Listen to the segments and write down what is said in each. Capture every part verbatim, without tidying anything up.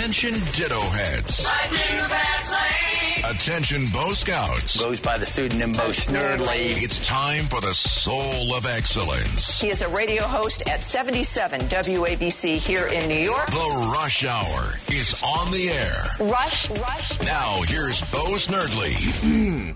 Attention ditto heads. Lightning fast lane. Attention Bo Scouts. Goes by the pseudonym Bo Snerdley. It's time for the Soul of Excellence. He is a radio host at seventy-seven W A B C here in New York. The Rush Hour is on the air. Rush, Rush. Now here's Bo Snerdley.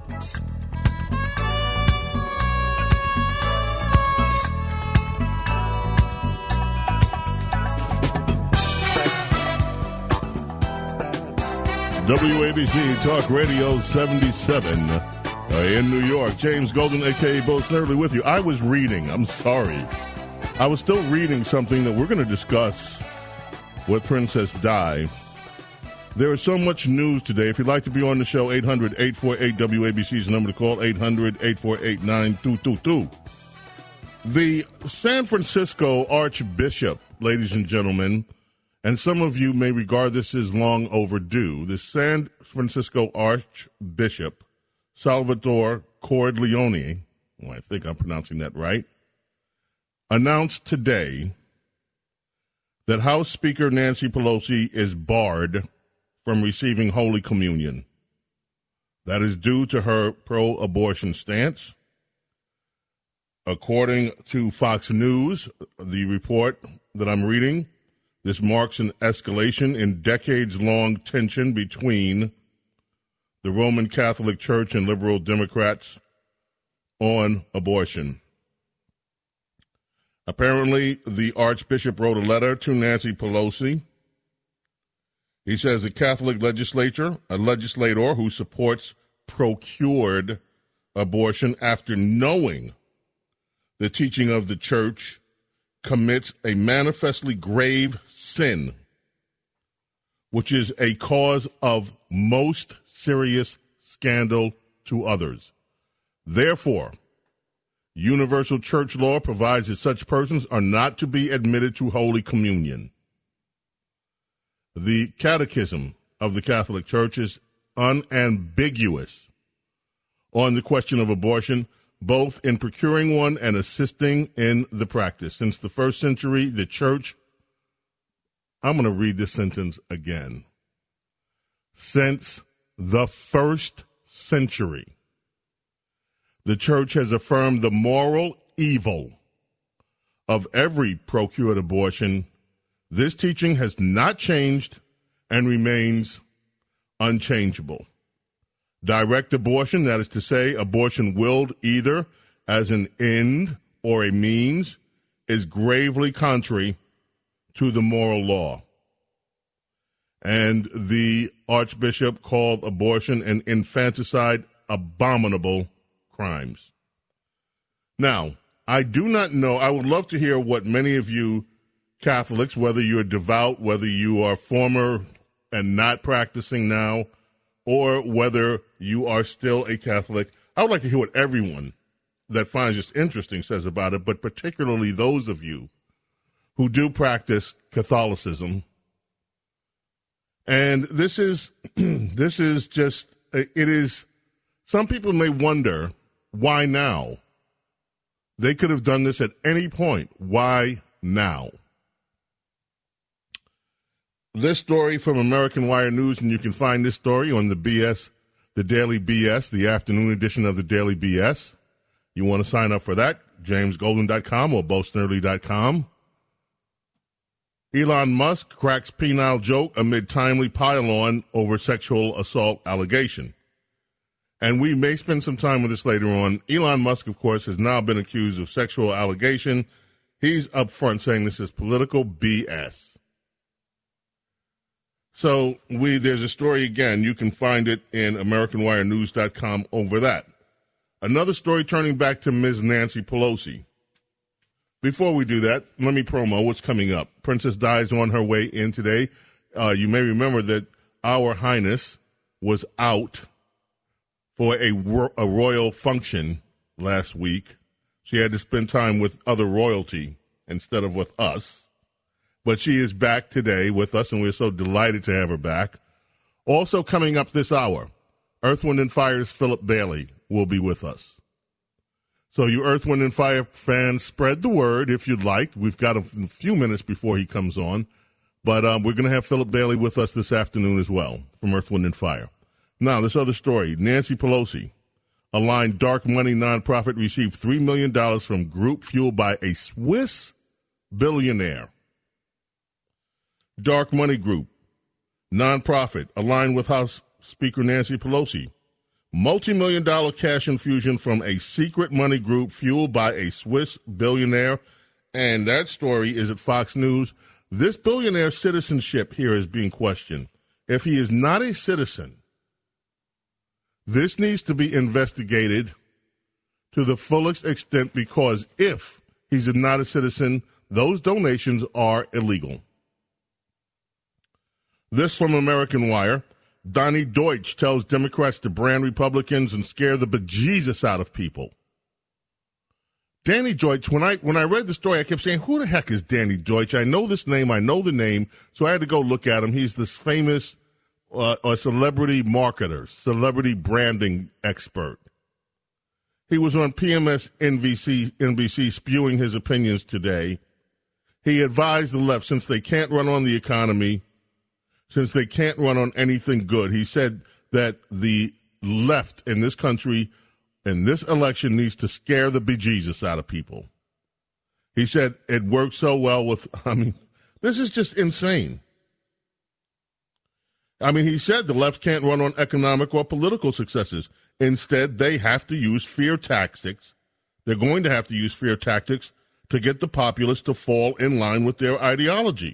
W A B C Talk Radio seventy-seven uh, in New York. James Golden, a k a. Bo Snerdley, with you. I was reading. I'm sorry. I was still reading something that we're going to discuss with Princess Di. There is so much news today. If you'd like to be on the show, eight hundred, eight four eight, W A B C is the number to call, eight hundred, eight four eight, nine two two two. The San Francisco Archbishop, ladies and gentlemen, and some of you may regard this as long overdue. The San Francisco Archbishop, Salvatore Cordileone, well, I think I'm pronouncing that right, announced today that House Speaker Nancy Pelosi is barred from receiving Holy Communion. That is due to her pro-abortion stance. According to Fox News, the report that I'm reading, this marks an escalation in decades-long tension between the Roman Catholic Church and liberal Democrats on abortion. Apparently, the Archbishop wrote a letter to Nancy Pelosi. He says the Catholic legislature, a legislator who supports procured abortion after knowing the teaching of the church, commits a manifestly grave sin, which is a cause of most serious scandal to others. Therefore, universal church law provides that such persons are not to be admitted to Holy Communion. The Catechism of the Catholic Church is unambiguous on the question of abortion, both in procuring one and assisting in the practice. Since the first century, the church, I'm going to read this sentence again. Since the first century, the church has affirmed the moral evil of every procured abortion. This teaching has not changed and remains unchangeable. Direct abortion, that is to say, abortion willed either as an end or a means, is gravely contrary to the moral law. And the Archbishop called abortion and infanticide abominable crimes. Now, I do not know, I would love to hear what many of you Catholics, whether you're devout, whether you are former and not practicing now, or whether you are still a Catholic. I would like to hear what everyone that finds this interesting says about it, but particularly those of you who do practice Catholicism. And this is, this is just, it is, some people may wonder, why now? They could have done this at any point. Why now? This story from American Wire News, and you can find this story on the B S, the Daily B S, the afternoon edition of the Daily B S. You want to sign up for that, james golden dot com or bo snerdley dot com. Elon Musk cracks penile joke amid timely pile-on over sexual assault allegation. And we may spend some time with this later on. Elon Musk, of course, has now been accused of sexual allegation. He's up front saying this is political B S. So we there's a story again. You can find it in american wire news dot com over that. Another story turning back to Miz Nancy Pelosi. Before we do that, let me promo what's coming up. Princess Di is on her way in today. Uh, you may remember that Our Highness was out for a, a royal function last week. She had to spend time with other royalty instead of with us. But she is back today with us, and we're so delighted to have her back. Also coming up this hour, Earth, Wind, and Fire's Philip Bailey will be with us. So you Earth, Wind, and Fire fans, spread the word if you'd like. We've got a few minutes before he comes on. But um, we're going to have Philip Bailey with us this afternoon as well from Earth, Wind, and Fire. Now, this other story. Nancy Pelosi, a line dark money nonprofit, received three million dollars from group fueled by a Swiss billionaire. Dark money group, nonprofit, aligned with House Speaker Nancy Pelosi. Multi-million dollar cash infusion from a secret money group fueled by a Swiss billionaire. And that story is at Fox News. This billionaire's citizenship here is being questioned. If he is not a citizen, this needs to be investigated to the fullest extent, because if he's not a citizen, those donations are illegal. This from American Wire. Donnie Deutsch tells Democrats to brand Republicans and scare the bejesus out of people. Danny Deutsch, when I when I read the story, I kept saying, who the heck is Danny Deutsch? I know this name, I know the name, so I had to go look at him. He's this famous uh, a celebrity marketer, celebrity branding expert. He was on P M S N B C, N B C spewing his opinions today. He advised the left, since they can't run on the economy, since they can't run on anything good, he said that the left in this country, in this election, needs to scare the bejesus out of people. He said it works so well with, I mean, this is just insane. I mean, he said the left can't run on economic or political successes. Instead, they have to use fear tactics. They're going to have to use fear tactics to get the populace to fall in line with their ideology.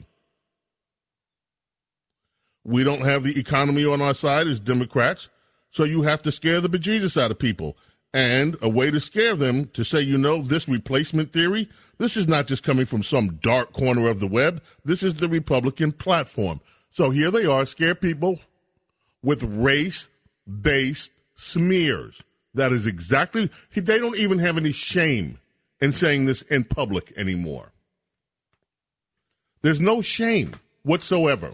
We don't have the economy on our side as Democrats, so you have to scare the bejesus out of people. And a way to scare them, to say, you know, this replacement theory, this is not just coming from some dark corner of the web. This is the Republican platform. So here they are, scare people with race-based smears. That is exactly, they don't even have any shame in saying this in public anymore. There's no shame whatsoever.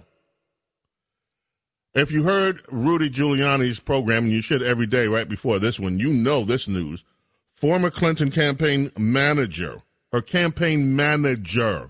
If you heard Rudy Giuliani's program, and you should every day right before this one, you know this news. Former Clinton campaign manager, her campaign manager,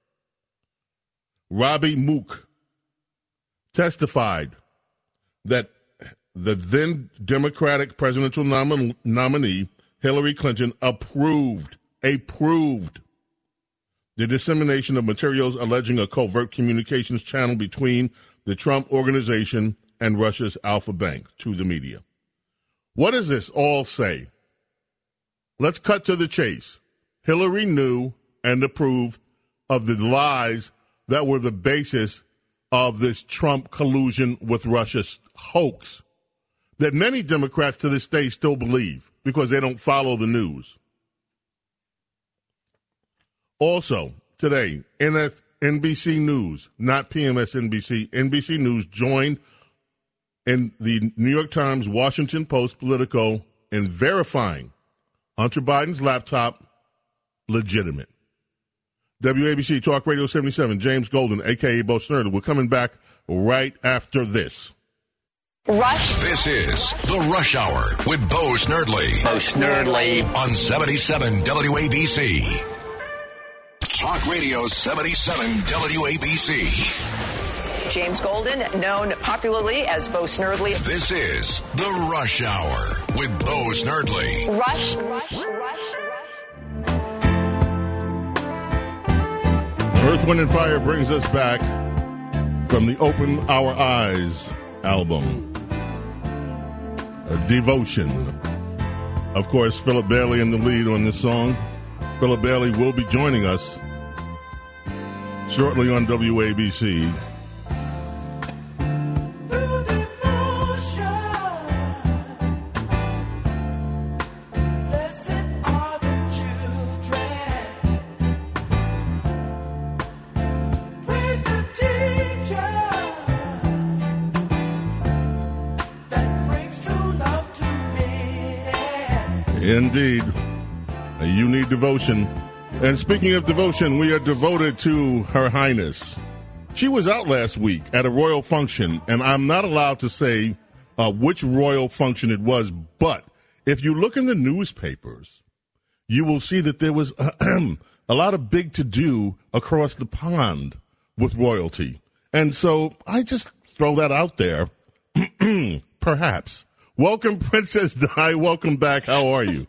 Robbie Mook, testified that the then Democratic presidential nom- nominee, Hillary Clinton, approved, approved the dissemination of materials alleging a covert communications channel between the Trump Organization and Russia's Alfa Bank to the media. What does this all say? Let's cut to the chase. Hillary knew and approved of the lies that were the basis of this Trump collusion with Russia's hoax that many Democrats to this day still believe because they don't follow the news. Also, today, N B C News, not P M S N B C, N B C News joined in the New York Times, Washington Post, Politico in verifying Hunter Biden's laptop legitimate. W A B C Talk Radio seventy-seven, James Golden, a k a. Bo Snerdly. We're coming back right after this. Rush. This is the Rush Hour with Bo Snerdly. Bo Snerdly. On seventy-seven W A B C. Talk Radio seventy-seven W A B C. James Golden, known popularly as Bo Snerdly. This is the Rush Hour with Bo Snerdly. Rush. Rush. Rush. Earth, Wind, and Fire brings us back from the Open Our Eyes album, Devotion. Of course, Philip Bailey in the lead on this song. Philip Bailey will be joining us shortly on W A B C. Indeed. You need devotion. And speaking of devotion, we are devoted to Her Highness. She was out last week at a royal function, and I'm not allowed to say uh, which royal function it was, but if you look in the newspapers, you will see that there was a lot of big to-do across the pond with royalty. And so I just throw that out there. Perhaps. Welcome, Princess Di. Welcome back. How are you?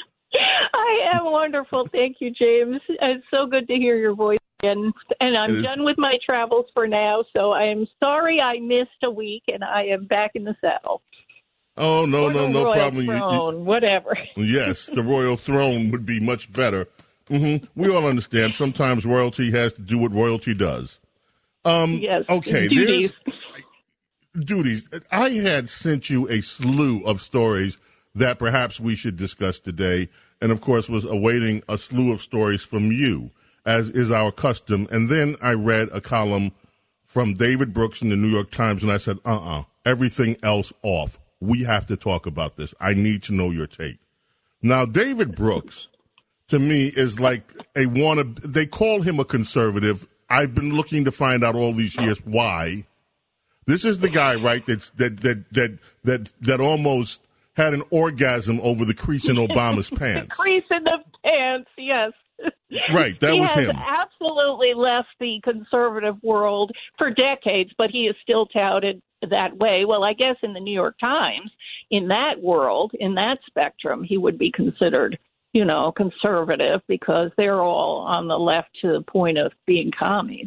I am wonderful. Thank you, James. It's so good to hear your voice again. And I'm done with my travels for now, so I am sorry I missed a week, and I am back in the saddle. Oh, no, or no, the no royal problem. Throne, you, you, whatever. Yes, the royal throne would be much better. Mm-hmm. We all understand. Sometimes royalty has to do what royalty does. Um, yes. Okay. Duties. Duties. I had sent you a slew of stories that perhaps we should discuss today, and of course was awaiting a slew of stories from you, as is our custom. And then I read a column from David Brooks in the New York Times, and I said, uh-uh, everything else off. We have to talk about this. I need to know your take. Now, David Brooks, to me, is like a wannabe. They call him a conservative. I've been looking to find out all these years why. This is the guy, right, that's, that, that, that, that, that almost had an orgasm over the crease in Obama's pants. The crease in the pants, yes. Right, that he was has him. Absolutely left the conservative world for decades, but he is still touted that way. Well, I guess in the New York Times, in that world, in that spectrum, he would be considered, you know, conservative because they're all on the left to the point of being commies.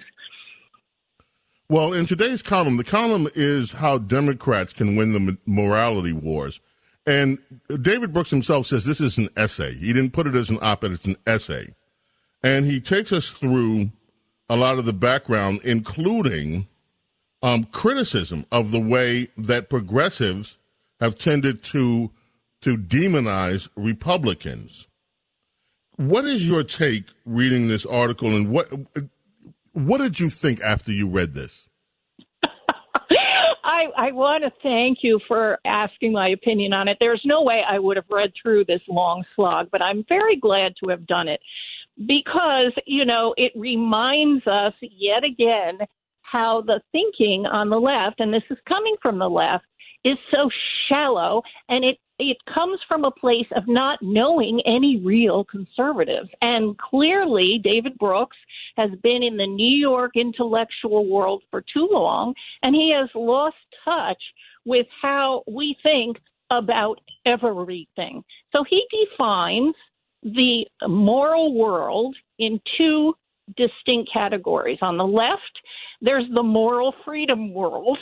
Well, in today's column, the column is how Democrats can win the morality wars. And David Brooks himself says this is an essay. He didn't put it as an op-ed, it's an essay. And he takes us through a lot of the background, including um, criticism of the way that progressives have tended to to demonize Republicans. What is your take reading this article, and what what did you think after you read this? I, I want to thank you for asking my opinion on it. There's no way I would have read through this long slog, but I'm very glad to have done it because, you know, it reminds us yet again how the thinking on the left, and this is coming from the left, is so shallow, and it it comes from a place of not knowing any real conservatives. And clearly, David Brooks has been in the New York intellectual world for too long, and he has lost touch with how we think about everything. So he defines the moral world in two distinct categories. On the left, there's the moral freedom world.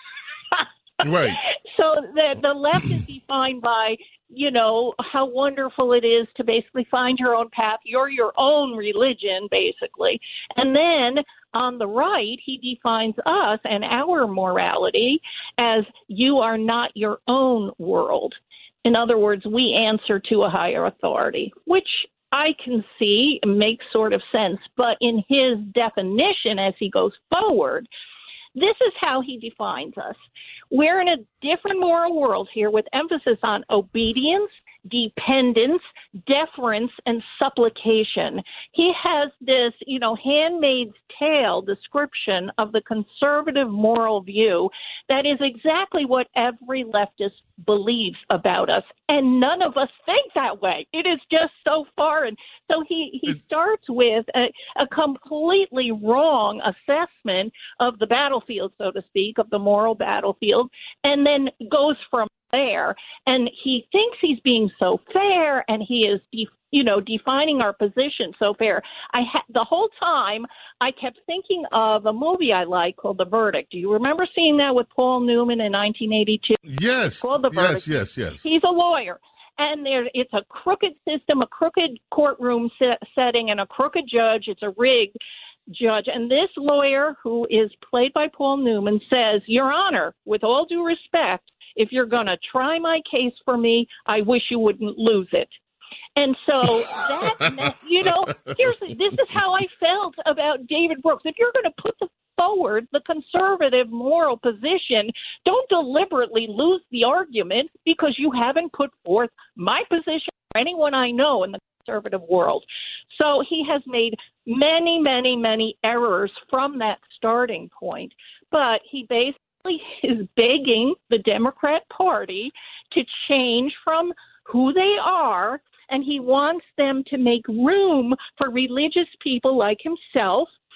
Right. So the, the left is defined by, you know, how wonderful it is to basically find your own path. You're your own religion, basically. And then on the right, he defines us and our morality as you are not your own world. In other words, we answer to a higher authority, which I can see makes sort of sense. But in his definition, as he goes forward, this is how he defines us. We're in a different moral world here with emphasis on obedience, dependence, deference, and supplication. He has this, you know, Handmaid's Tale description of the conservative moral view that is exactly what every leftist believes about us. And none of us think that way. It is just so foreign. So he, he starts with a, a completely wrong assessment of the battlefield, so to speak, of the moral battlefield, and then goes from there. And he thinks he's being so fair, and he is, de- you know, defining our position so fair. I ha- the whole time I kept thinking of a movie I like called The Verdict. Do you remember seeing that with Paul Newman in nineteen eighty-two? Yes. It's called The Verdict. Yes, yes, yes. He's a lawyer. And there, it's a crooked system, a crooked courtroom set, setting, and a crooked judge. It's a rigged judge. And this lawyer, who is played by Paul Newman, says, Your Honor, with all due respect, if you're going to try my case for me, I wish you wouldn't lose it. And so that, you know, here's this is how I felt about David Brooks. If you're going to put the forward the conservative moral position, don't deliberately lose the argument because you haven't put forth my position or anyone I know in the conservative world. So he has made many, many, many errors from that starting point. But he basically is begging the Democrat Party to change from who they are, and he wants them to make room for religious people like himself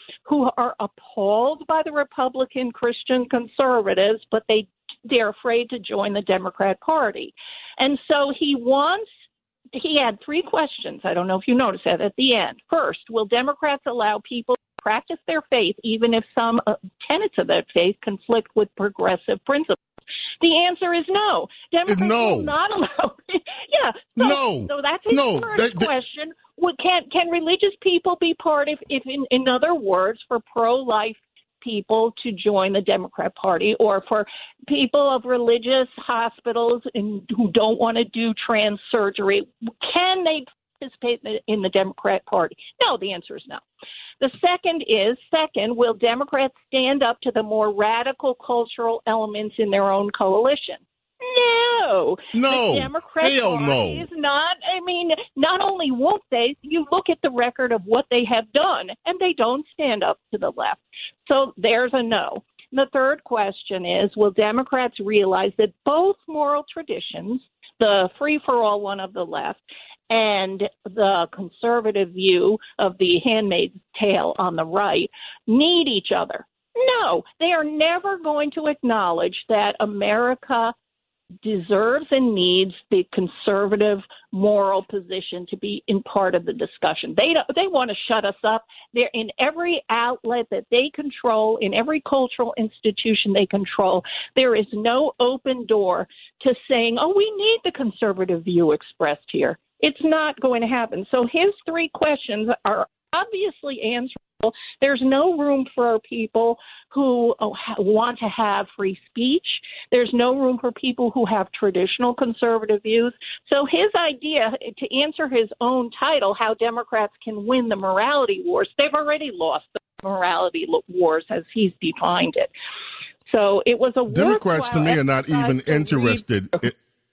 who are appalled by the Republican Christian conservatives, but they they're afraid to join the Democrat Party. And so he wants, he had three questions. I don't know if you noticed that at the end. First, will Democrats allow people to practice their faith even if some uh, tenets of that faith conflict with progressive principles? The answer is no. Democrats no. will not allow. yeah. So, no. So that's his no. first that, that, question. What, can can religious people be part of? If, in, in other words, for pro-life people to join the Democrat Party, or for people of religious hospitals and who don't want to do trans surgery, can they participate in the Democrat Party? No, the answer is no. The second is, second, will Democrats stand up to the more radical cultural elements in their own coalition? No. No. The Democrat Hell Party no. is not, I mean, not only won't they, you look at the record of what they have done, and they don't stand up to the left. So there's a no. The third question is, will Democrats realize that both moral traditions, the free-for-all one of the left and the conservative view of the Handmaid's Tale on the right, need each other? No, they are never going to acknowledge that America deserves and needs the conservative moral position to be in part of the discussion. They don't, they want to shut us up. They're in every outlet that they control, in every cultural institution they control. There is no open door to saying, oh, we need the conservative view expressed here. It's not going to happen. So his three questions are obviously answerable. There's no room for people who want to have free speech. There's no room for people who have traditional conservative views. So his idea, to answer his own title, how Democrats can win the morality wars, they've already lost the morality wars as he's defined it. So it was a Democrats to me are not even interested. In,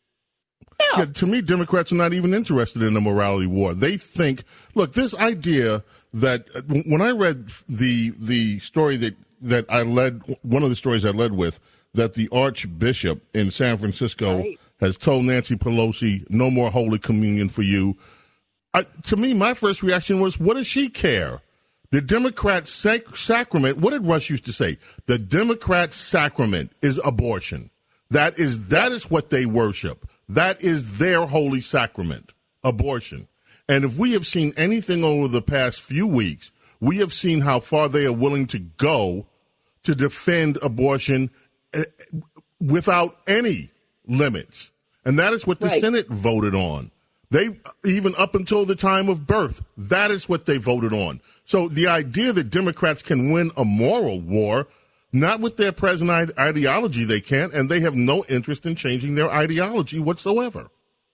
no. yeah, to me, Democrats are not even interested in a morality war. They think, look, this idea that when I read the the story that, that I led, one of the stories I led with, that the Archbishop in San Francisco right. has told Nancy Pelosi, no more Holy Communion for you. I, to me, my first reaction was, what does she care? The Democrat sac- sacrament, what did Rush used to say? The Democrat sacrament is abortion. That is that is what they worship. That is their holy sacrament, abortion. And if we have seen anything over the past few weeks, we have seen how far they are willing to go to defend abortion without any limits. And that is what the right. Senate voted on. They, even up until the time of birth, that is what they voted on. So the idea that Democrats can win a moral war, not with their present ideology they can't, and they have no interest in changing their ideology whatsoever.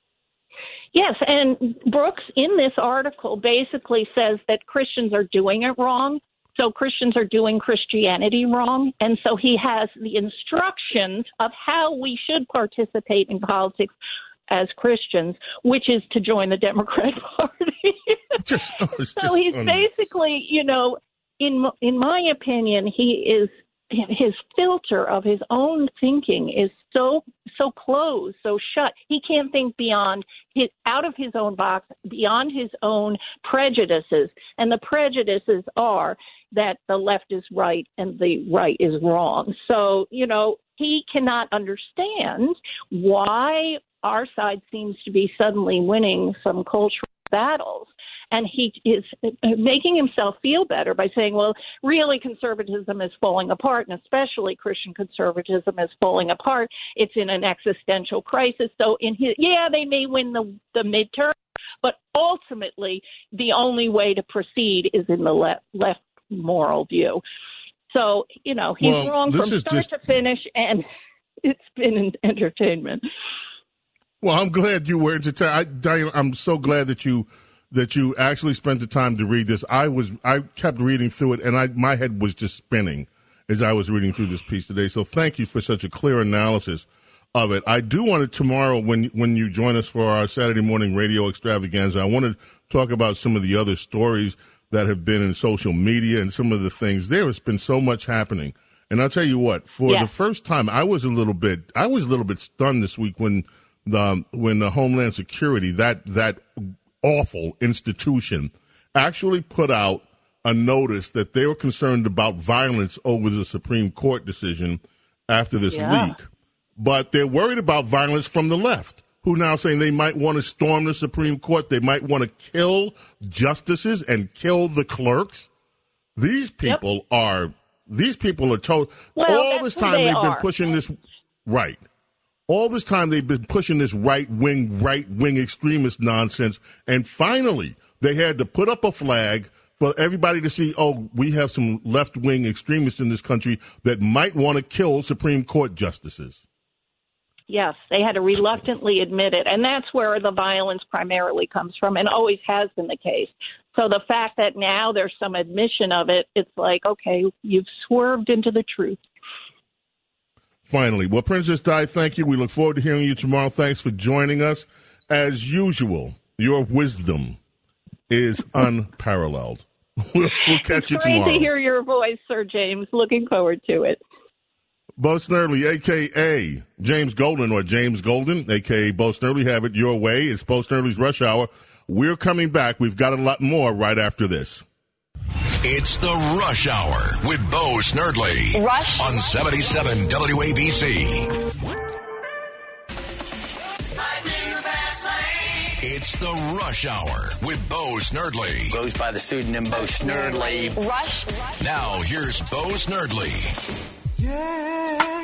Yes, and Brooks, in this article, basically says that Christians are doing it wrong, so Christians are doing Christianity wrong, and so he has the instructions of how we should participate in politics as Christians, which is to join the Democrat Party. just, oh, so he's un- basically, you know, in in my opinion, he is his filter of his own thinking is so so closed, so shut. He can't think beyond his out of his own box, beyond his own prejudices. And the prejudices are that the left is right and the right is wrong. So, you know, he cannot understand why our side seems to be suddenly winning some cultural battles. And he is making himself feel better by saying, well, really conservatism is falling apart, and especially Christian conservatism is falling apart. It's in an existential crisis. So, in his, yeah, they may win the, the midterm, but ultimately the only way to proceed is in the left, left moral view. So, you know, he's well, wrong from start just... to finish, and it's been an entertainment. Well, I'm glad you were entertained. I, Diane, I'm so glad that you that you actually spent the time to read this. I was I kept reading through it, and I my head was just spinning as I was reading through this piece today. So thank you for such a clear analysis of it. I do want to tomorrow, when when you join us for our Saturday morning radio extravaganza, I want to talk about some of the other stories that have been in social media and some of the things. There has been so much happening. And I'll tell you what, for yes. the first time, I was a little bit I was a little bit stunned this week when the when the Homeland Security, that that awful institution, actually put out a notice that they were concerned about violence over the Supreme Court decision after this Yeah. leak. But they're worried about violence from the left, who now saying they might want to storm the Supreme Court. They might want to kill justices and kill the clerks. These people yep. are, these people are told, well, all this time they they've are. been pushing this, right. All this time they've been pushing this right-wing, right-wing extremist nonsense. And finally, they had to put up a flag for everybody to see, oh, we have some left-wing extremists in this country that might want to kill Supreme Court justices. Yes, they had to reluctantly admit it. And that's where the violence primarily comes from and always has been the case. So the fact that now there's some admission of it, it's like, okay, you've swerved into the truth. Finally. Well, Princess Di, thank you. We look forward to hearing you tomorrow. Thanks for joining us. As usual, your wisdom is unparalleled. We'll, we'll catch it's you great tomorrow. to hear your voice, Sir James. Looking forward to it. Bo Snerdley, a k a. James Golden, or James Golden, a k a. Bo Snerdley. Have it your way. It's Bo Snerdley's Rush Hour. We're coming back. We've got a lot more right after this. It's the Rush Hour with Bo Snerdley. Rush. On seventy-seven W A B C. It's the Rush Hour with Bo Snerdley. Goes by the pseudonym Bo Snerdley. Rush. Now, here's Bo Snerdley. Yeah.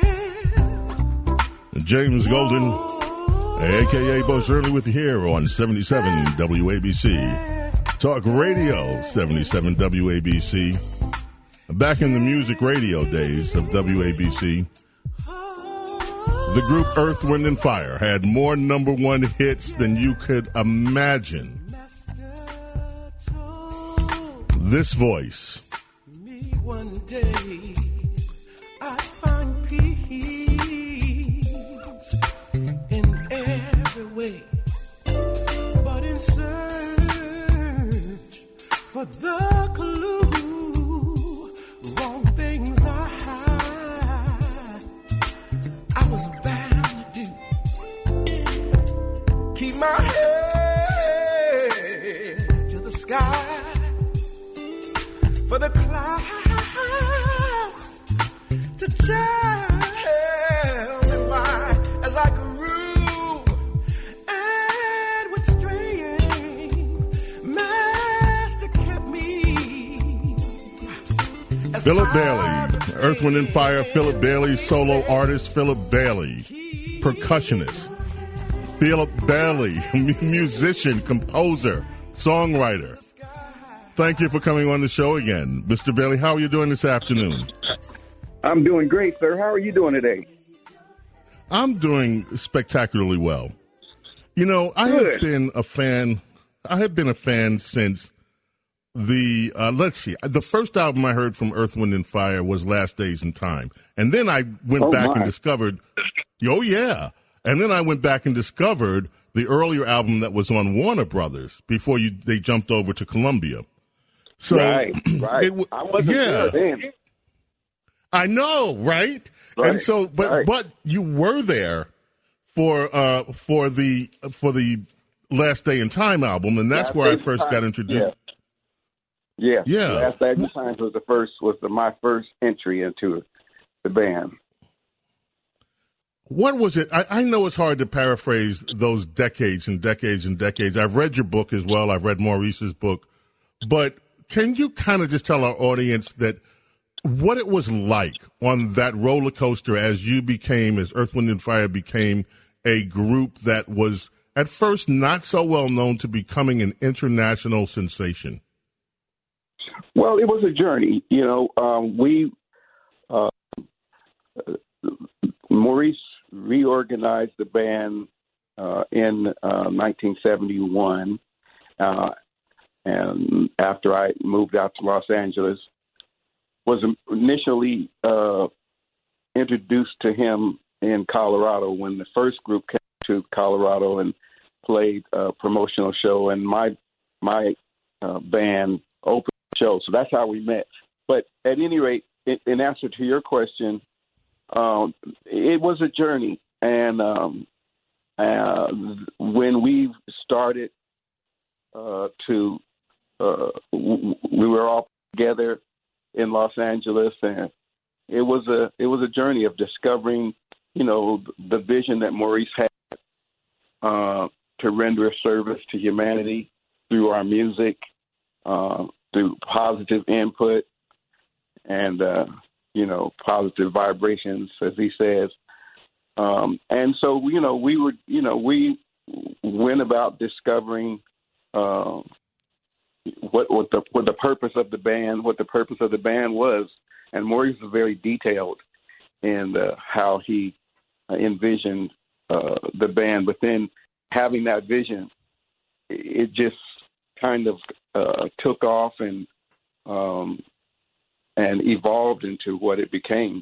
James Golden, a k a. Bo Snerdley, with you here on seventy-seven W A B C. Talk Radio, seventy-seven W A B C. Back in the music radio days of W A B C, the group Earth, Wind and Fire had more number one hits than you could imagine. This voice. Me one day I find peace in every way, but in search for the clue, wrong things I hide, I was bound to do. Keep my head to the sky, for the clouds to tell me why, as I grew and with strength, Master kept me. Philip Bailey, Earth, Wind and Fire, Philip Bailey, solo artist Philip Bailey, percussionist. Philip Bailey, musician, composer, songwriter. Thank you for coming on the show again. Mister Bailey, how are you doing this afternoon? I'm doing great, sir. How are you doing today? I'm doing spectacularly well. You know, I Good. have been a fan. I have been a fan since the, uh, let's see, the first album I heard from Earth, Wind and Fire was Last Days in Time. And then I went oh back my. and discovered, oh yeah. And then I went back and discovered the earlier album that was on Warner Brothers before you, they jumped over to Columbia. So, right, right. It, I wasn't yeah. there then. I know, right? right? And so, but right. but you were there for uh for the for the Last Day in Time album, and that's Last where I Day first Time. got introduced. Yeah, yeah. yeah. Last Day in Time was the first was the, my first entry into the band. What was it? I, I know it's hard to paraphrase those decades and decades and decades. I've read your book as well. I've read Maurice's book, but can you kind of just tell our audience that what it was like on that roller coaster as you became, as Earth, Wind and Fire became a group that was at first not so well known to becoming an international sensation? Well, it was a journey. You know, um, we, uh, Maurice reorganized the band uh, in uh, nineteen seventy-one. Uh, And after I moved out to Los Angeles, was initially uh, introduced to him in Colorado when the first group came to Colorado and played a promotional show, and my my uh, band opened the show. So that's how we met. But at any rate, in, in answer to your question, um, it was a journey. And um, uh, when we started uh, to Uh, we were all together in Los Angeles, and it was a it was a journey of discovering, you know, the vision that Maurice had uh, to render a service to humanity through our music, uh, through positive input, and uh, you know, positive vibrations, as he says. Um, and so, you know, we were, you know, we went about discovering uh, what what the what the purpose of the band, what the purpose of the band was. And Maurice was very detailed in uh, how he uh, envisioned uh, the band. But then having that vision, it just kind of uh, took off and um, and evolved into what it became.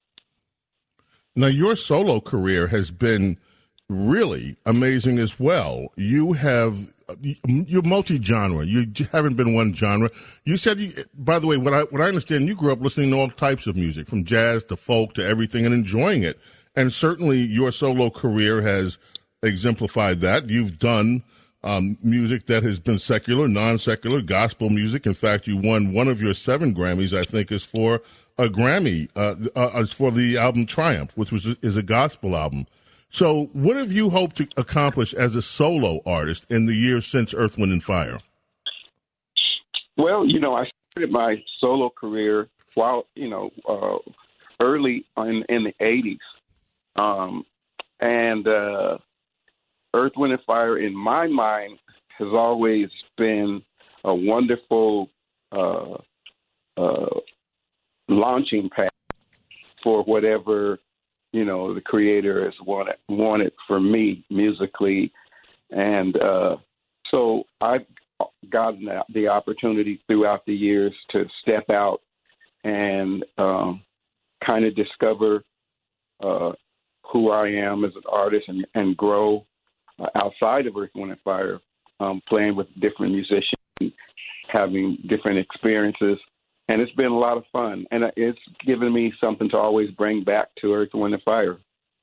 Now, your solo career has been really amazing as well. You have, you're multi-genre. You haven't been one genre. You said, you, by the way, what I, what I understand, you grew up listening to all types of music, from jazz to folk to everything, and enjoying it. And certainly your solo career has exemplified that. You've done um, music that has been secular, non-secular, gospel music. In fact, you won one of your seven Grammys, I think, is for a Grammy, uh, uh, is for the album Triumph, which was is a gospel album. So what have you hoped to accomplish as a solo artist in the years since Earth, Wind, and Fire? Well, you know, I started my solo career while, you know, uh, early in, in the eighties. Um, and uh, Earth, Wind, and Fire, in my mind, has always been a wonderful uh, uh, launching pad for whatever, you know, the Creator has wanted, wanted for me musically. And uh, so I've gotten the opportunity throughout the years to step out and um, kind of discover uh, who I am as an artist and, and grow uh, outside of Earth, Wind, and Fire, um, playing with different musicians, having different experiences. And it's been a lot of fun, and it's given me something to always bring back to Earth, Wind, and Fire.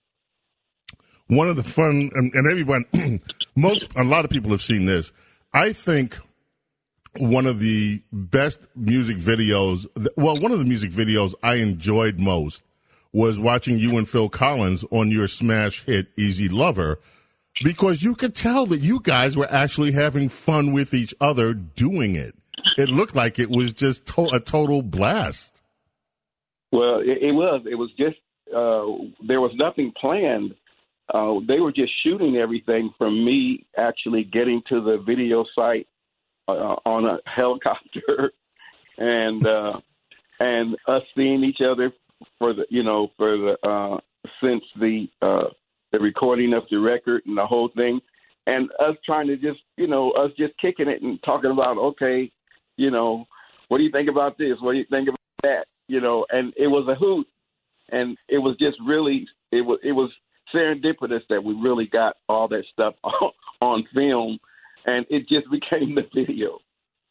One of the fun, and, and everyone, most, a lot of people have seen this. I think one of the best music videos, well, one of the music videos I enjoyed most was watching you and Phil Collins on your smash hit, Easy Lover, because you could tell that you guys were actually having fun with each other doing it. It looked like it was just to- a total blast. Well, it, it was. It was just, uh, there was nothing planned. Uh, they were just shooting everything from me actually getting to the video site uh, on a helicopter and uh, and us seeing each other for the, you know, for the, uh, since the, uh, the recording of the record and the whole thing. And us trying to just, you know, us just kicking it and talking about, okay, you know, what do you think about this? What do you think about that? You know, and it was a hoot, and it was just really, it was it was serendipitous that we really got all that stuff on, on film, and it just became the video.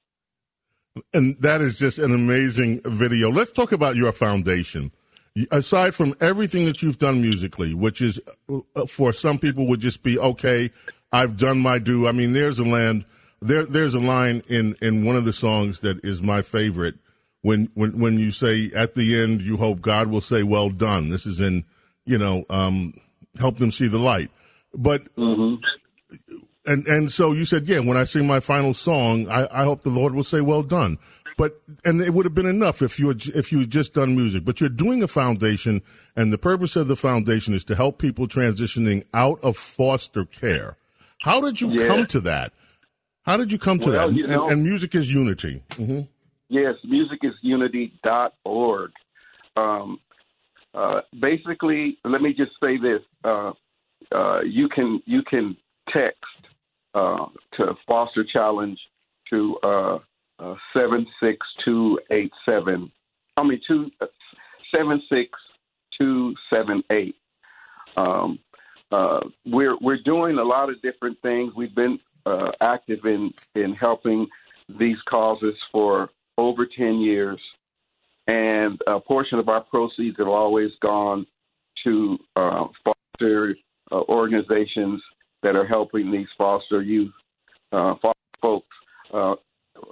And that is just an amazing video. Let's talk about your foundation. Aside from everything that you've done musically, which is, uh, for some people would just be, okay, I've done my due. I mean, there's a land. There, there's a line in, in one of the songs that is my favorite when, when, when you say at the end, you hope God will say, well done. This is in, you know, um, help them see the light. But, mm-hmm. and, and so you said, yeah, when I sing my final song, I, I hope the Lord will say, well done. But, and it would have been enough if you had, if you had just done music, but you're doing a foundation, and the purpose of the foundation is to help people transitioning out of foster care. How did you yeah. come to that? How did you come to well, that? You know, and, and Music is Unity. Mm-hmm. Yes, music is unity dot org. Um, uh, basically, let me just say this: uh, uh, you can you can text uh, to Foster Challenge to uh, uh, seven six two eight seven. I mean, two uh, seven six two seven eight. Um, uh, we're we're doing a lot of different things. We've been Uh, active in, in helping these causes for over ten years. And a portion of our proceeds have always gone to uh, foster uh, organizations that are helping these foster youth, uh, foster folks. Uh,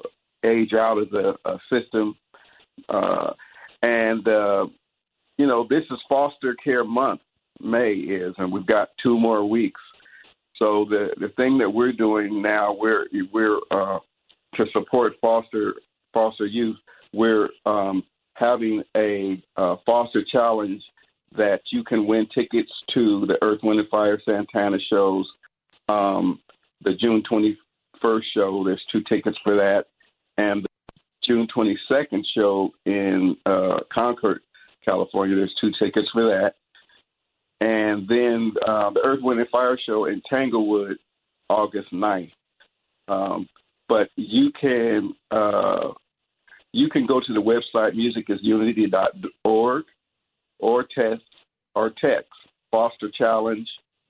age out of the uh, system. Uh, and, uh, you know, this is foster care month, May is, and we've got two more weeks. So the, the thing that we're doing now, we're, we're uh, to support foster foster youth, we're um, having a uh, foster challenge that you can win tickets to the Earth, Wind and Fire Santana shows. Um, the June twenty-first show, there's two tickets for that. And the June twenty-second show in uh, Concord, California, there's two tickets for that. And then uh, the Earth, Wind and Fire show in Tanglewood, August ninth. Um, but you can uh, you can go to the website music is unity dot org or text or text Foster Challenge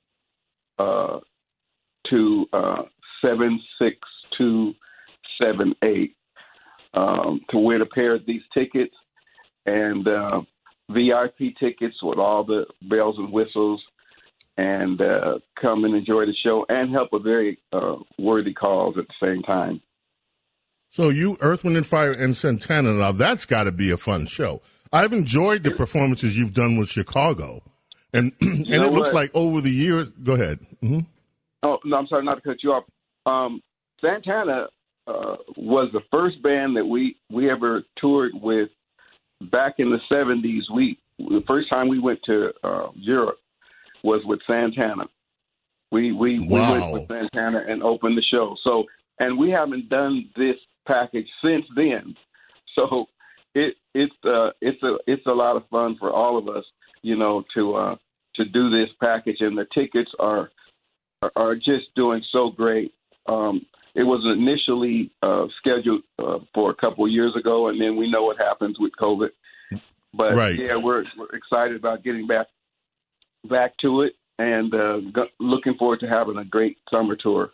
uh, to uh, seven six two seven eight um, to win a pair of these tickets and uh, V I P tickets with all the bells and whistles, and uh, come and enjoy the show and help a very uh, worthy cause at the same time. So you, Earth, Wind and Fire and Santana, now that's got to be a fun show. I've enjoyed the performances you've done with Chicago, and and it looks like over the years. Go ahead. Mm-hmm. Oh no, I'm sorry, not to cut you off. Um, Santana uh, was the first band that we we ever toured with back in the seventies. We the first time we went to uh, Europe was with Santana. We we, wow. we went with Santana and opened the show. So and we haven't done this package since then. So it it's uh it's a it's a lot of fun for all of us, you know, to uh, to do this package, and the tickets are are just doing so great. Um, it was initially uh, scheduled uh, for a couple of years ago, and then we know what happens with COVID. But right. yeah, we're, we're excited about getting back back to it, and uh, go- looking forward to having a great summer tour.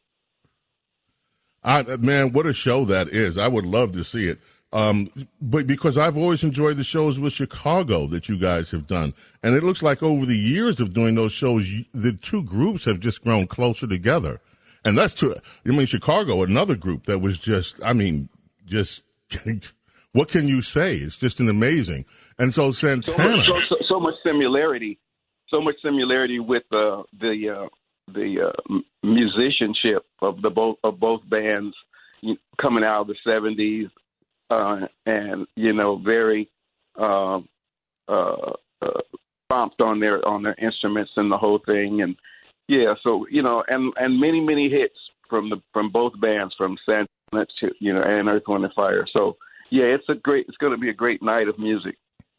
I, man, what a show that is! I would love to see it. Um, but because I've always enjoyed the shows with Chicago that you guys have done, and it looks like over the years of doing those shows, you, the two groups have just grown closer together. And that's true. I mean, Chicago, another group that was just, I mean, just, what can you say? It's just an amazing. And so Santana. So much, so, so, so much similarity, so much similarity with uh, the uh, the uh, musicianship of the both of both bands coming out of the seventies, uh, and you know, very uh, uh, uh, pumped on their on their instruments and the whole thing, and. Yeah, so you know, and, and many many hits from the from both bands, from Santana to you know, and Earth, Wind and Fire. So yeah, it's a great, it's going to be a great night of music.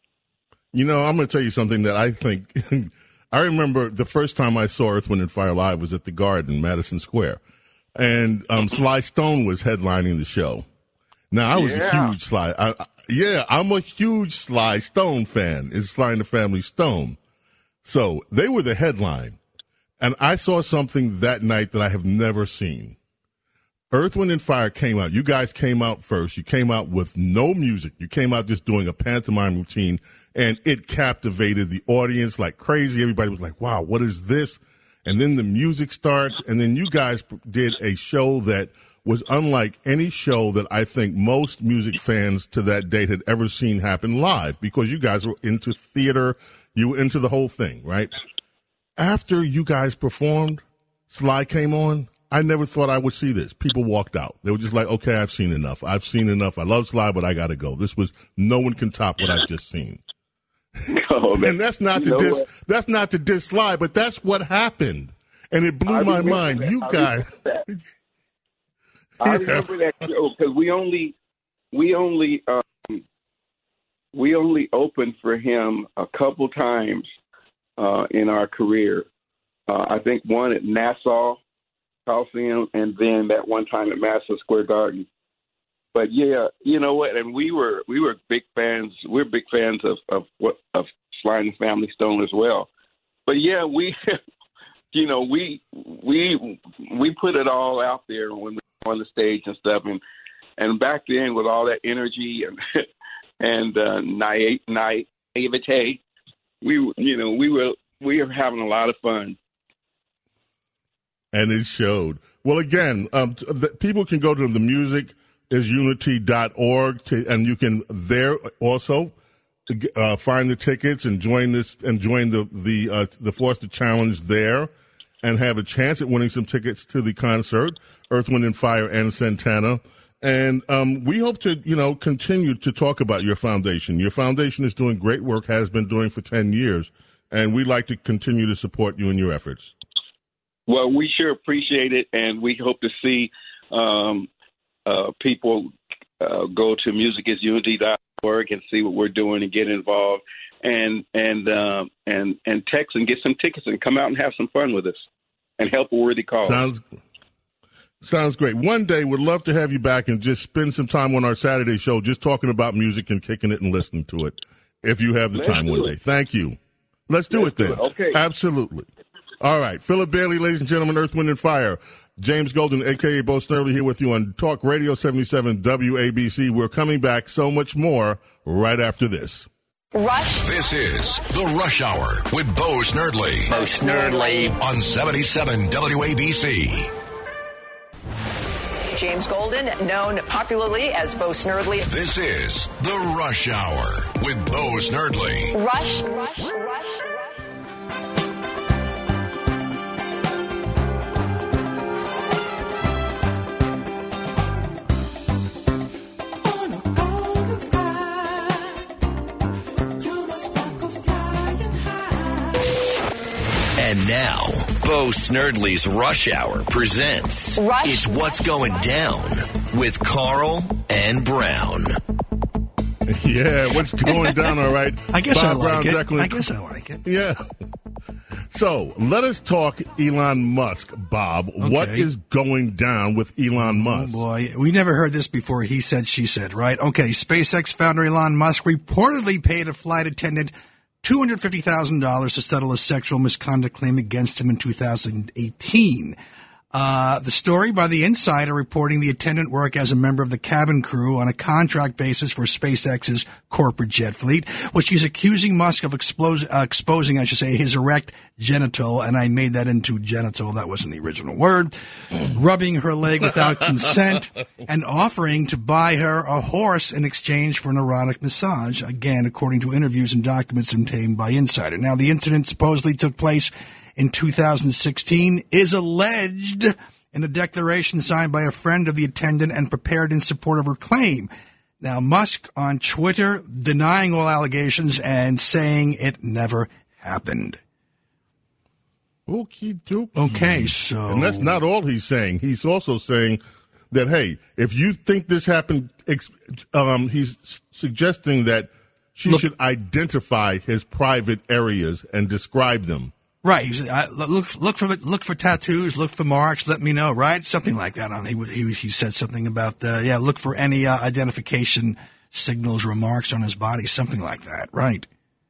You know, I'm going to tell you something that I think. I remember the first time I saw Earth, Wind and Fire live was at the Garden, Madison Square, and um, Sly Stone was headlining the show. Now I was yeah. a huge Sly. I, I, yeah, I'm a huge Sly Stone fan. It's Sly and the Family Stone. So they were the headline. And I saw something that night that I have never seen. Earth, Wind and Fire came out. You guys came out first. You came out with no music. You came out just doing a pantomime routine, and it captivated the audience like crazy. Everybody was like, wow, what is this? And then the music starts, and then you guys did a show that was unlike any show that I think most music fans to that date had ever seen happen live, because you guys were into theater. You were into the whole thing, right? After you guys performed, Sly came on. I never thought I would see this. People walked out. They were just like, okay, I've seen enough. I've seen enough. I love Sly, but I got to go. This was, no one can top what I've just seen. Oh, and that's not to dis, that's not to diss Sly, but that's what happened. And it blew I my mind. That. You I guys. Remember that. I yeah. remember that show because we only, we only, um, we only opened for him a couple times. Uh, in our career, uh, I think one at Nassau Coliseum, and then that one time at Madison Square Garden. But yeah, you know what? And we were we were big fans. We're big fans of of what of Sly and the Family Stone as well. But yeah, we, you know, we we we put it all out there when we were on the stage and stuff. And and back then, with all that energy and and uh, naive naivete. We, you know, we were we were having a lot of fun, and it showed. Well, again, um, the, people can go to the music is unity dot org, to, and you can there also uh, find the tickets and join this and join the the uh, the Forster Challenge there, and have a chance at winning some tickets to the concert, Earth, Wind and Fire and Santana. And um, we hope to, you know, continue to talk about your foundation. Your foundation is doing great work, has been doing for ten years, and we'd like to continue to support you in your efforts. Well, we sure appreciate it, and we hope to see um, uh, people uh, go to music is unity dot org and see what we're doing and get involved, and and uh, and and text and get some tickets and come out and have some fun with us and help a worthy cause. Sounds sounds great. One day, we'd love to have you back and just spend some time on our Saturday show, just talking about music and kicking it and listening to it, if you have the Let's time one it. day. Thank you. Let's do Let's it then. do it. Okay. Absolutely. All right. Philip Bailey, ladies and gentlemen, Earth, Wind and Fire. James Golden, a k a. Bo Snerdley, here with you on Talk Radio seventy-seven W A B C. We're coming back so much more right after this. Rush. This is The Rush Hour with Bo Snerdley. Bo Snerdley. On seventy-seven W A B C. James Golden, known popularly as Bo Snerdley. This is The Rush Hour with Bo Snerdley. Rush. Rush. Rush. And now, Bo Snerdley's Rush Hour presents Rush. It's What's Going Down with Carl and Brown. Yeah, what's going down, all right? I guess Bob I like Brown, it. Jacqueline. I guess I like it. Yeah. So, let us talk Elon Musk, Bob. Okay. What is going down with Elon Musk? Oh, boy. We never heard this before. He said, she said, right? Okay, SpaceX founder Elon Musk reportedly paid a flight attendant two hundred fifty thousand dollars to settle a sexual misconduct claim against him in two thousand eighteen. Uh, the story by The Insider reporting the attendant worked as a member of the cabin crew on a contract basis for SpaceX's corporate jet fleet, which he's accusing Musk of explos- uh, exposing, I should say, his erect genital, and I made that into genital, that wasn't the original word, rubbing her leg without consent, and offering to buy her a horse in exchange for an erotic massage, again, according to interviews and documents obtained by Insider. Now, the incident supposedly took place in two thousand sixteen, is alleged in a declaration signed by a friend of the attendant and prepared in support of her claim. Now, Musk on Twitter denying all allegations and saying it never happened. Okie dokie. Okay, so... And that's not all he's saying. He's also saying that, hey, if you think this happened, um, he's suggesting that she Look, should identify his private areas and describe them. Right. He said, I, look, look for look for tattoos, look for marks, let me know, right? Something like that. On he he, he said something about, uh, yeah, look for any uh, identification signals, remarks on his body, something like that, right?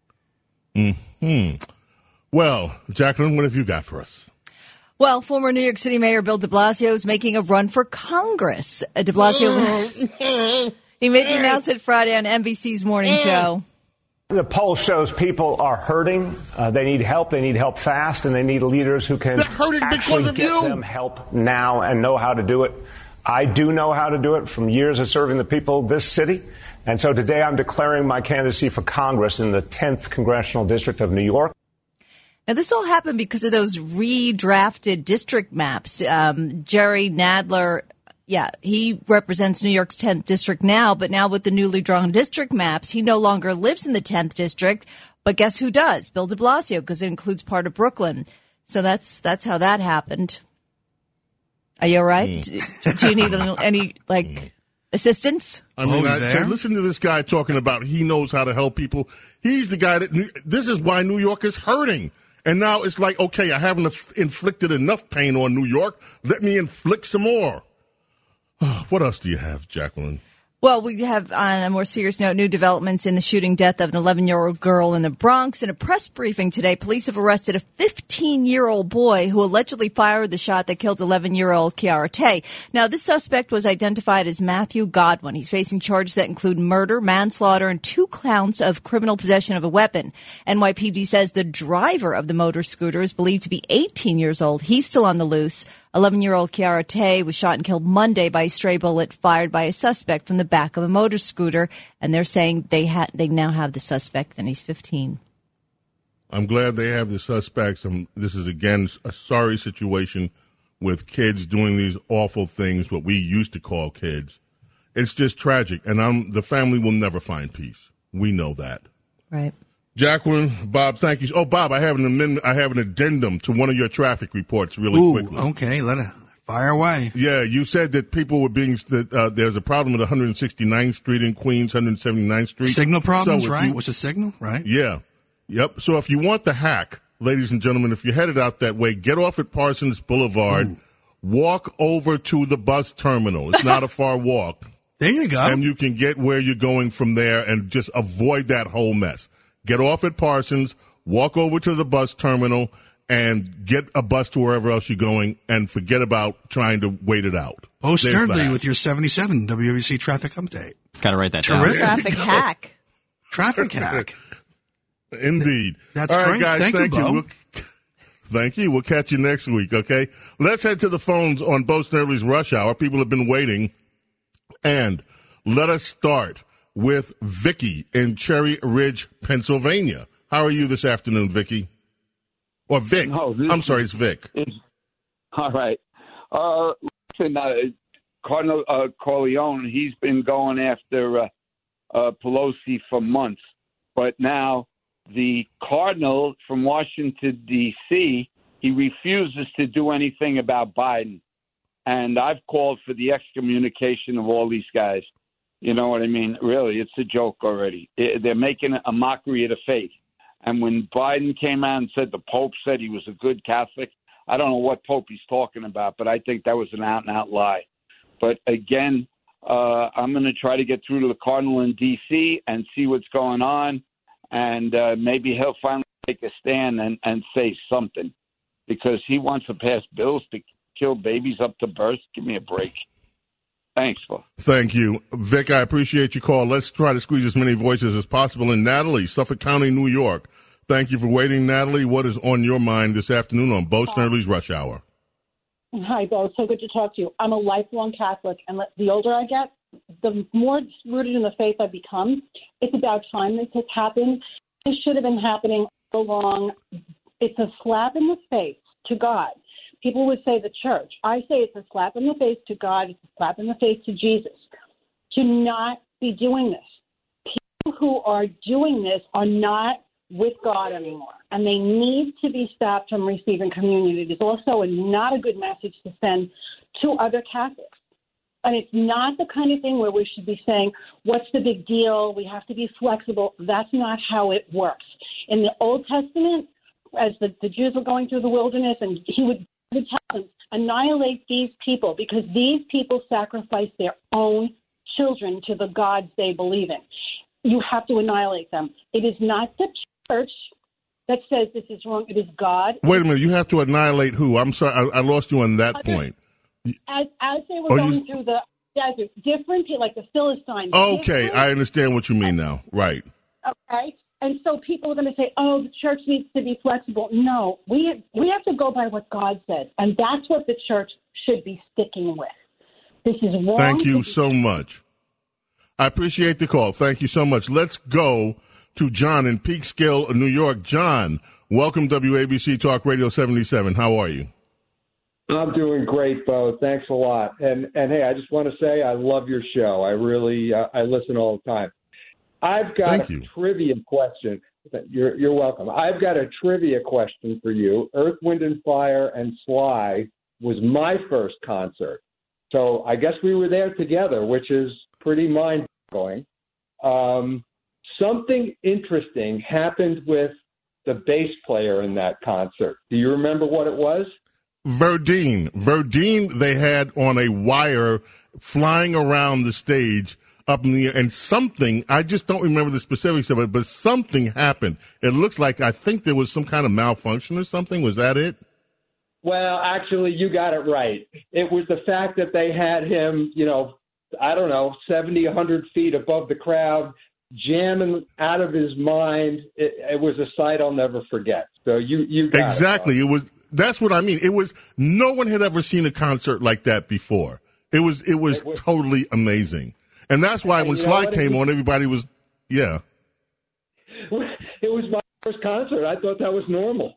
Hmm. Well, Jacqueline, what have you got for us? Well, former New York City Mayor Bill de Blasio is making a run for Congress. Uh, de Blasio, he made the announcement Friday on N B C's Morning Joe. The poll shows people are hurting. Uh, they need help. They need help fast, and they need leaders who can actually get you. them help now and know how to do it. I do know how to do it from years of serving the people of this city. And so today I'm declaring my candidacy for Congress in the tenth Congressional District of New York. Now, this all happened because of those redrafted district maps. Um, Jerry Nadler, yeah, he represents New York's tenth district now, but now with the newly drawn district maps, he no longer lives in the tenth district. But guess who does? Bill de Blasio, because it includes part of Brooklyn. So that's that's how that happened. Are you all right? Mm. Do, do you need any, any like mm. assistance? I mean, oh, I, so listen to this guy talking about he knows how to help people. He's the guy that this is why New York is hurting. And now it's like, okay, I haven't inflicted enough pain on New York. Let me inflict some more. What else do you have, Jacqueline? Well, we have, on a more serious note, new developments in the shooting death of an eleven-year-old girl in the Bronx. In a press briefing today, police have arrested a fifteen-year-old boy who allegedly fired the shot that killed eleven-year-old Kiara Tay. Now, this suspect was identified as Matthew Godwin. He's facing charges that include murder, manslaughter, and two counts of criminal possession of a weapon. N Y P D says the driver of the motor scooter is believed to be eighteen years old. He's still on the loose. eleven-year-old Kiara Tay was shot and killed Monday by a stray bullet fired by a suspect from the back of a motor scooter, and they're saying they ha- they now have the suspect, and he's fifteen. I'm glad they have the suspects. Um, this is, again, a sorry situation with kids doing these awful things, what we used to call kids. It's just tragic, and I'm, the family will never find peace. We know that. Right. Jacqueline, Bob, thank you. Oh, Bob, I have an amendment. I have an addendum to one of your traffic reports really Ooh, quickly. Okay, let it fire away. Yeah, you said that people were being, that uh, there's a problem at one sixty-ninth Street in Queens, one seventy-ninth Street. Signal problems, so right? You, What's a signal, right? Yeah. Yep. So if you want the hack, ladies and gentlemen, if you're headed out that way, get off at Parsons Boulevard, Ooh. walk over to the bus terminal. It's not a far walk. There you go. And you can get where you're going from there and just avoid that whole mess. Get off at Parsons, walk over to the bus terminal, and get a bus to wherever else you're going, and forget about trying to wait it out. Oh, sternly with your seventy-seven W A B C traffic update. Got to write that down. Traffic hack. Traffic hack. Indeed. That's All right, great. guys, thank, thank you, you. Bo. We'll, thank you. We'll catch you next week, okay? Let's head to the phones on Bo Snerdley's Rush Hour. People have been waiting. And let us start with Vicky in Cherry Ridge, Pennsylvania. How are you this afternoon, Vicky? Or Vic. No, this, I'm sorry, it's Vic. It's, all right. Uh, listen, uh, Cardinal uh, Corleone, he's been going after uh, uh, Pelosi for months. But now the Cardinal from Washington, D C, he refuses to do anything about Biden. And I've called for the excommunication of all these guys. You know what I mean? Really, it's a joke already. It, they're making a mockery of the faith. And when Biden came out and said the Pope said he was a good Catholic, I don't know what Pope he's talking about, but I think that was an out-and-out lie. But again, uh, I'm going to try to get through to the Cardinal in D C and see what's going on. And uh, maybe he'll finally take a stand and, and say something, because he wants to pass bills to kill babies up to birth. Give me a break. Thanks, Phil. Thank you. Vic, I appreciate your call. Let's try to squeeze as many voices as possible. And Natalie, Suffolk County, New York. Thank you for waiting, Natalie. What is on your mind this afternoon on Bo Snerdley's Rush Hour? Hi, Bo. So good to talk to you. I'm a lifelong Catholic, and the older I get, the more rooted in the faith I become. It's about time this has happened. This should have been happening all along. It's a slap in the face to God. People would say the church. I say it's a slap in the face to God. It's a slap in the face to Jesus to not be doing this. People who are doing this are not with God anymore, and they need to be stopped from receiving communion. It is also a, not a good message to send to other Catholics. And it's not the kind of thing where we should be saying, what's the big deal? We have to be flexible. That's not how it works. In the Old Testament, as the, the Jews were going through the wilderness, and he would tell them, annihilate these people, because these people sacrifice their own children to the gods they believe in. You have to annihilate them. It is not the church that says this is wrong. It is God. Wait a minute. You have to annihilate who? I'm sorry. I, I lost you on that Other, point. As, as they were oh, going you, through the desert, different people, like the Philistines. Okay, I understand what you mean now. Right. Okay. And so people are going to say, oh, the church needs to be flexible. No, we we have to go by what God says, and that's what the church should be sticking with. This is wrong. Thank you so much. I appreciate the call. Thank you so much. Let's go to John in Peekskill, New York. John, welcome W A B C Talk Radio seventy-seven. How are you? I'm doing great, Bo. Thanks a lot. And and hey, I just want to say I love your show. I really uh, I listen all the time. I've got Thank a you. trivia question. You're you're welcome. I've got a trivia question for you. Earth, Wind and Fire and Sly was my first concert. So I guess we were there together, which is pretty mind-blowing. Um, something interesting happened with the bass player in that concert. Do you remember what it was? Verdine. Verdine, they had on a wire flying around the stage up in the air, and something, I just don't remember the specifics of it, but something happened. It looks like, I think there was some kind of malfunction or something. Was that it? Well, actually, you got it right. It was the fact that they had him, you know, I don't know, seventy, one hundred feet above the crowd, jamming out of his mind. It, it was a sight I'll never forget. So you, you got exactly. it, it was that's what I mean. It was no one had ever seen a concert like that before. It was it was, it was totally amazing, and that's why and when Sly came was, on, everybody was yeah. It was my first concert. I thought that was normal.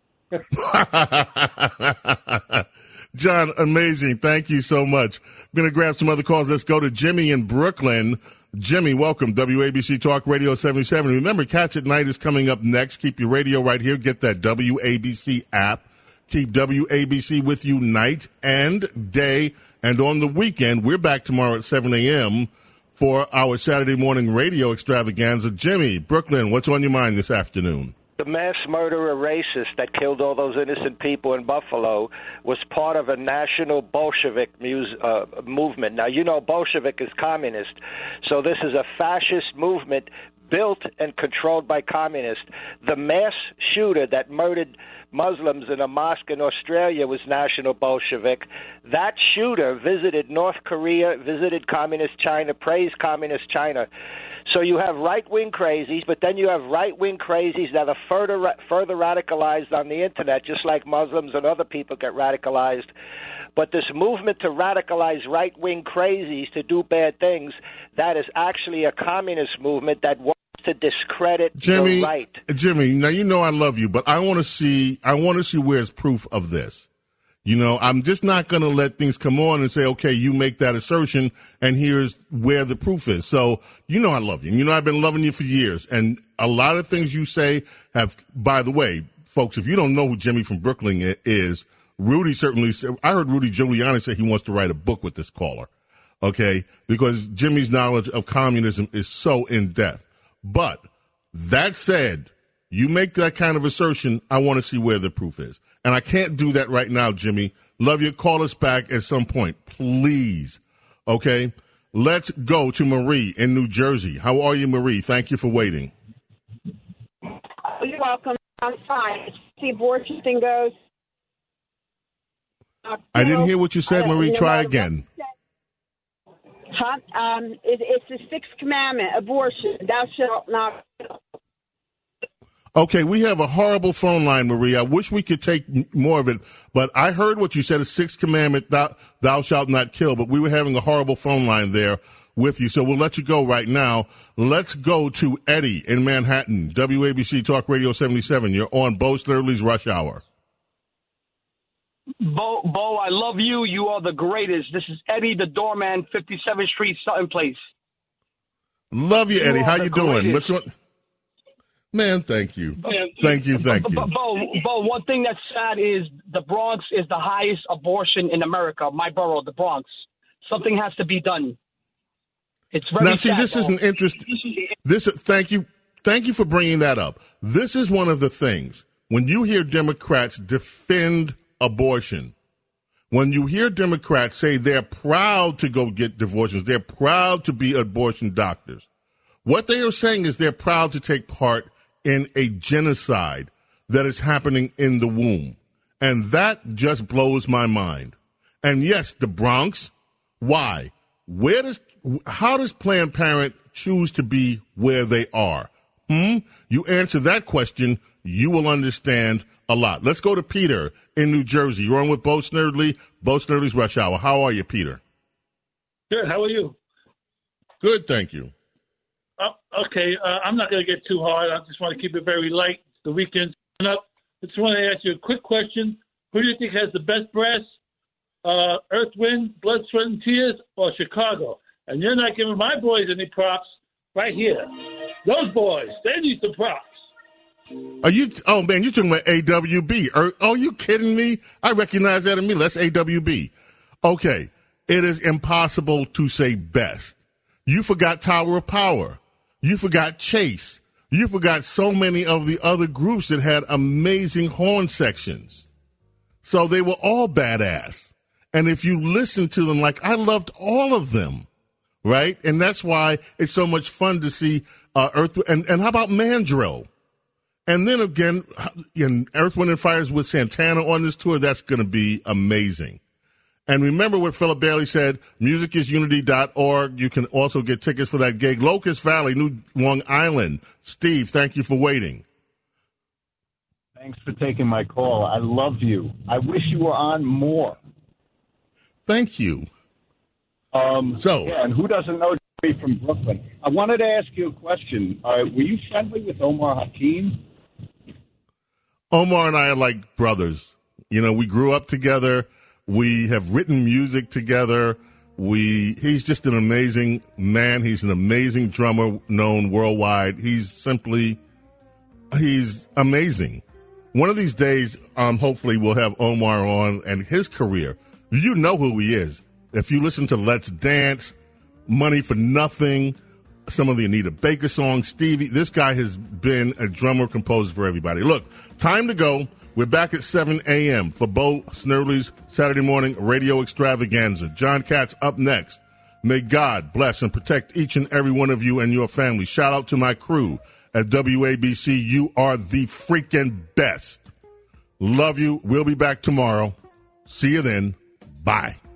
John, amazing. Thank you so much. I'm going to grab some other calls. Let's go to Jimmy in Brooklyn. Jimmy, welcome. W A B C Talk Radio seventy-seven. Remember, Cats at Night is coming up next. Keep your radio right here. Get that W A B C app. Keep W A B C with you night and day. And on the weekend, we're back tomorrow at seven a.m. for our Saturday morning radio extravaganza. Jimmy, Brooklyn, what's on your mind this afternoon? The mass murderer racist that killed all those innocent people in Buffalo was part of a national Bolshevik muse, uh, movement. Now, you know Bolshevik is communist, so this is a fascist movement built and controlled by communists. The mass shooter that murdered Muslims in a mosque in Australia was National Bolshevik. That shooter visited North Korea, visited Communist China, praised Communist China. So you have right-wing crazies, but then you have right-wing crazies that are further further radicalized on the Internet, just like Muslims and other people get radicalized. But this movement to radicalize right-wing crazies to do bad things, that is actually a communist movement that wants to discredit Jimmy, the right. Jimmy, now you know I love you, but I want to see I want to see where's proof of this. You know, I'm just not going to let things come on and say, okay, you make that assertion, and here's where the proof is. So, you know I love you. You know I've been loving you for years. And a lot of things you say have, by the way, folks, if you don't know who Jimmy from Brooklyn is, Rudy certainly, I heard Rudy Giuliani say he wants to write a book with this caller, okay, because Jimmy's knowledge of communism is so in-depth. But that said, you make that kind of assertion, I want to see where the proof is. And I can't do that right now, Jimmy. Love you. Call us back at some point, please. Okay? Let's go to Marie in New Jersey. How are you, Marie? Thank you for waiting. You're welcome. I'm fine. The abortion thing goes. Uh, I didn't know, hear what you said, Marie. Try again. Huh? Um, it, it's the sixth commandment, abortion. Thou shalt not kill. Okay, we have a horrible phone line, Marie. I wish we could take more of it, but I heard what you said, a sixth commandment, thou, thou shalt not kill, but we were having a horrible phone line there with you, so we'll let you go right now. Let's go to Eddie in Manhattan, W A B C Talk Radio seventy-seven. You're on Bo Snerdley's Rush Hour. Bo, Bo, I love you. You are the greatest. This is Eddie, the doorman, fifty-seventh Street, Sutton Place. Love you, Eddie. You How you doing? greatest. What's on? Man, thank you. Thank you, thank you. Bo, Bo, Bo, one thing that's sad is the Bronx is the highest abortion in America. My borough, the Bronx. Something has to be done. It's very now, see, sad, this Bo. is an interest. This, thank you, thank you for bringing that up. This is one of the things when you hear Democrats defend abortion, when you hear Democrats say they're proud to go get divorces, they're proud to be abortion doctors. What they are saying is they're proud to take part in a genocide that is happening in the womb. And that just blows my mind. And yes, the Bronx, why? Where does, how does Planned Parenthood choose to be where they are? Hmm? You answer that question, you will understand a lot. Let's go to Peter in New Jersey. You're on with Bo Snerdley, Bo Snerdley's Rush Hour. How are you, Peter? Good. How are you? Good, thank you. Uh, okay, uh, I'm not going to get too hard. I just want to keep it very light. The weekend's coming up. I just want to ask you a quick question. Who do you think has the best brass? Uh, Earth, Wind, Blood, Sweat, and Tears, or Chicago? And you're not giving my boys any props right here. Those boys, they need some props. Are you? Oh man, you're talking about A W B. Are, are you kidding me? I recognize that in me. That's A W B. Okay, it is impossible to say best. You forgot Tower of Power. You forgot Chase. You forgot so many of the other groups that had amazing horn sections. So they were all badass. And if you listen to them, like I loved all of them, right? And that's why it's so much fun to see uh, Earth. And, and how about Mandrill? And then again, in Earth, Wind, and Fires with Santana on this tour, that's going to be amazing. And remember what Philip Bailey said, music is unity dot org. You can also get tickets for that gig. Locust Valley, New Long Island. Steve, thank you for waiting. Thanks for taking my call. I love you. I wish you were on more. Thank you. Um, so, yeah, and who doesn't know Jerry from Brooklyn? I wanted to ask you a question. Uh, were you friendly with Omar Hakim? Omar and I are like brothers. You know, we grew up together. We have written music together. We he's just an amazing man. He's an amazing drummer, known worldwide. He's simply he's amazing. One of these days, um, hopefully, we'll have Omar on and his career. You know who he is. If you listen to Let's Dance, Money for Nothing, some of the Anita Baker songs, Stevie, this guy has been a drummer composer for everybody. Look, time to go. We're back at seven a.m. for Bo Snerdley's Saturday morning radio extravaganza. John Katz up next. May God bless and protect each and every one of you and your family. Shout out to my crew at W A B C. You are the freaking best. Love you. We'll be back tomorrow. See you then. Bye.